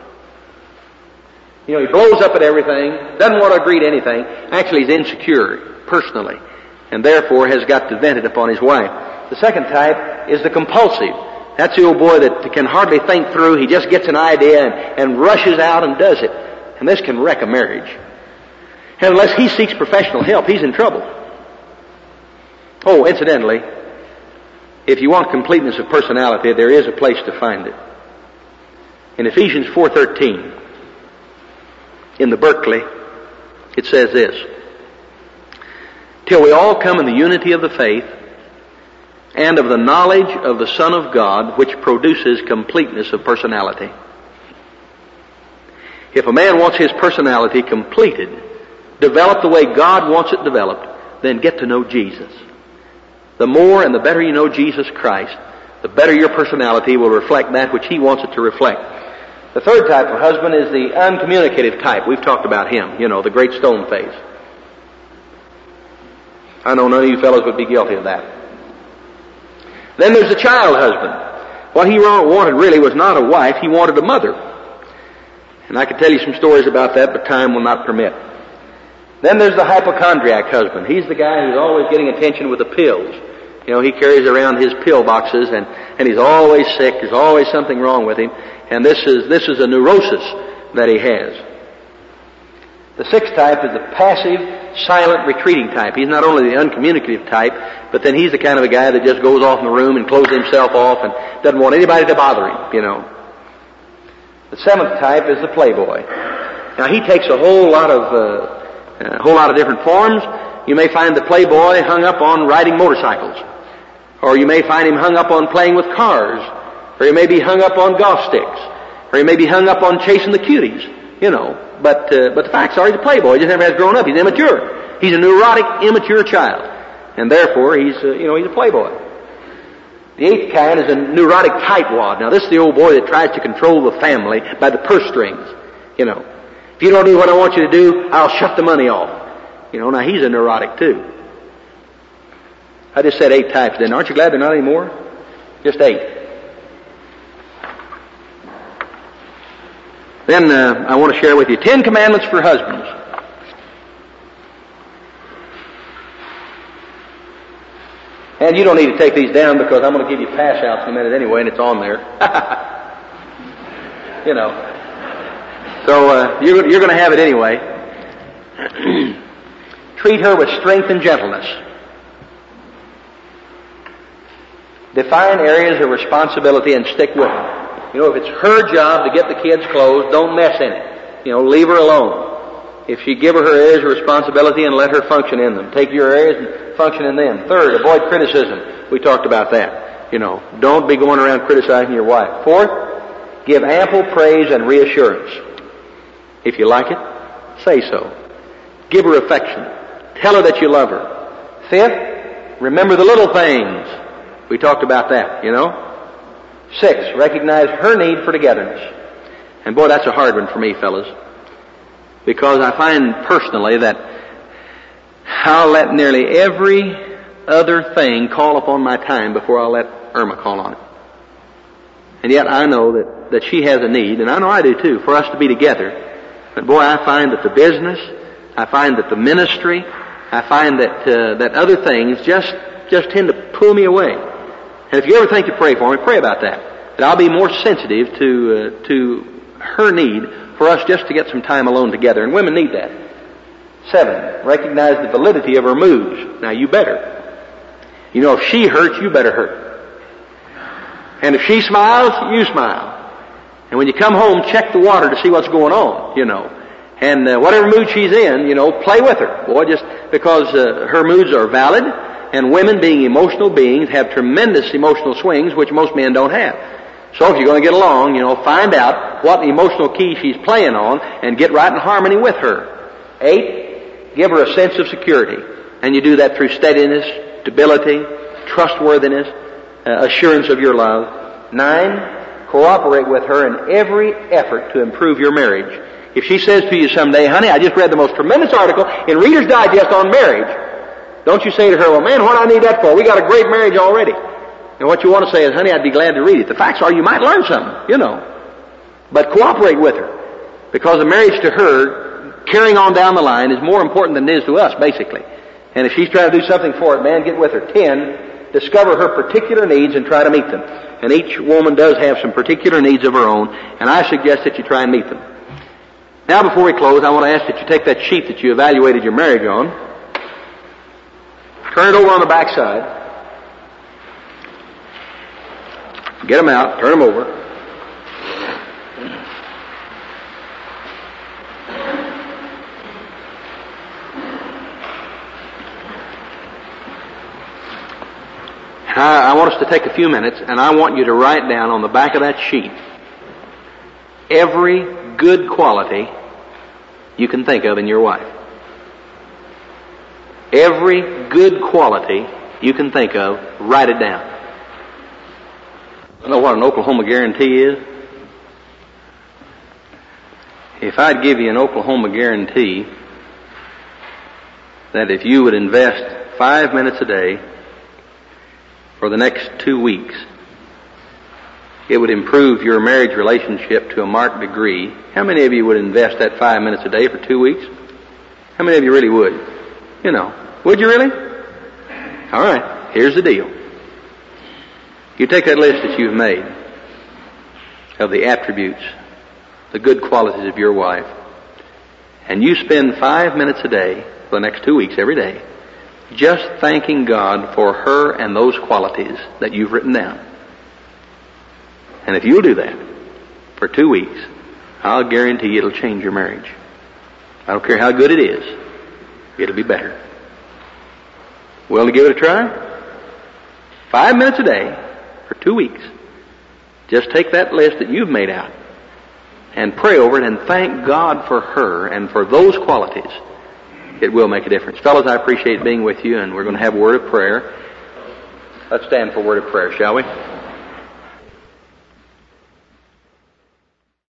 You know, he blows up at everything, doesn't want to agree to anything. Actually, he's insecure, personally, and therefore has got to vent it upon his wife. The second type is the compulsive. That's the old boy that can hardly think through. He just gets an idea and rushes out and does it. And this can wreck a marriage. And unless he seeks professional help, he's in trouble. Oh, incidentally, if you want completeness of personality, there is a place to find it. In Ephesians 4:13, in the Berkeley, it says this: till we all come in the unity of the faith and of the knowledge of the Son of God, which produces completeness of personality. If a man wants his personality completed, developed the way God wants it developed, then get to know Jesus. The more and the better you know Jesus Christ, the better your personality will reflect that which He wants it to reflect. The third type of husband is the uncommunicative type. We've talked about him, the great stone face. I know none of you fellows would be guilty of that. Then there's the child husband. What he wanted really was not a wife, he wanted a mother. And I could tell you some stories about that, but time will not permit. Then there's the hypochondriac husband. He's the guy who's always getting attention with the pills. He carries around his pill boxes and he's always sick. There's always something wrong with him. And this is a neurosis that he has. The sixth type is the passive, silent, retreating type. He's not only the uncommunicative type, but then he's the kind of a guy that just goes off in the room and closes himself off and doesn't want anybody to bother him, The seventh type is the playboy. Now he takes a whole lot of different forms. You may find the playboy hung up on riding motorcycles, or you may find him hung up on playing with cars, or he may be hung up on golf sticks, or he may be hung up on chasing the cuties, But the facts are he's a playboy. He just never has grown up. He's immature. He's a neurotic, immature child, and therefore he's a playboy. The eighth kind is a neurotic tightwad. Now this is the old boy that tries to control the family by the purse strings. If you don't do what I want you to do, I'll shut the money off. Now he's a neurotic too. I just said 8 types then. Aren't you glad there are not any more? Just 8. Then I want to share with you 10 commandments for husbands. And you don't need to take these down because I'm going to give you pass outs in a minute anyway, and it's on there. So you're going to have it anyway. Treat her with strength and gentleness. Define areas of responsibility and stick with them. If it's her job to get the kids' clothes, don't mess in it. Leave her alone. If you give her areas of responsibility and let her function in them. Take your areas and function in them. Third, avoid criticism. We talked about that. Don't be going around criticizing your wife. Fourth, give ample praise and reassurance. If you like it, say so. Give her affection. Tell her that you love her. Fifth, remember the little things. We talked about that, Sixth, recognize her need for togetherness. And boy, that's a hard one for me, fellas. Because I find personally that I'll let nearly every other thing call upon my time before I'll let Irma call on it. And yet I know that she has a need, and I know I do too, for us to be together. But boy, I find that the business, I find that the ministry, I find that other things just tend to pull me away. And if you ever think to pray for me, pray about that. That I'll be more sensitive to her need for us just to get some time alone together. And women need that. 7, recognize the validity of her moods. Now you better. If she hurts, you better hurt. And if she smiles, you smile. And when you come home, check the water to see what's going on, And whatever mood she's in, play with her. Boy, just because her moods are valid And women, being emotional beings, have tremendous emotional swings which most men don't have. So if you're going to get along, find out what emotional key she's playing on and get right in harmony with her. 8, give her a sense of security. And you do that through steadiness, stability, trustworthiness, assurance of your love. 9, cooperate with her in every effort to improve your marriage. If she says to you someday, honey, I just read the most tremendous article in Reader's Digest on marriage, don't you say to her, well, man, what do I need that for? We got a great marriage already. And what you want to say is, honey, I'd be glad to read it. The facts are you might learn something, But cooperate with her. Because a marriage to her, carrying on down the line, is more important than it is to us, basically. And if she's trying to do something for it, man, get with her. 10, discover her particular needs and try to meet them. And each woman does have some particular needs of her own, and I suggest that you try and meet them. Now, before we close, I want to ask that you take that sheet that you evaluated your marriage on, turn it over on the back side, get them out, turn them over. I want us to take a few minutes, and I want you to write down on the back of that sheet every good quality you can think of in your wife. Every good quality you can think of, write it down. I know what an Oklahoma guarantee is. If I'd give you an Oklahoma guarantee that if you would invest 5 minutes a day for the next 2 weeks, it would improve your marriage relationship to a marked degree, how many of you would invest that 5 minutes a day for 2 weeks? How many of you really would? Would you really? All right, here's the deal. You take that list that you've made of the attributes, the good qualities of your wife, and you spend 5 minutes a day for the next 2 weeks every day just thanking God for her and those qualities that you've written down. And if you'll do that for 2 weeks, I'll guarantee it'll change your marriage. I don't care how good it is, it'll be better. Willing to give it a try? 5 minutes a day for 2 weeks. Just take that list that you've made out and pray over it and thank God for her and for those qualities. It will make a difference. Fellas, I appreciate being with you, and we're going to have a word of prayer. Let's stand for a word of prayer, shall we?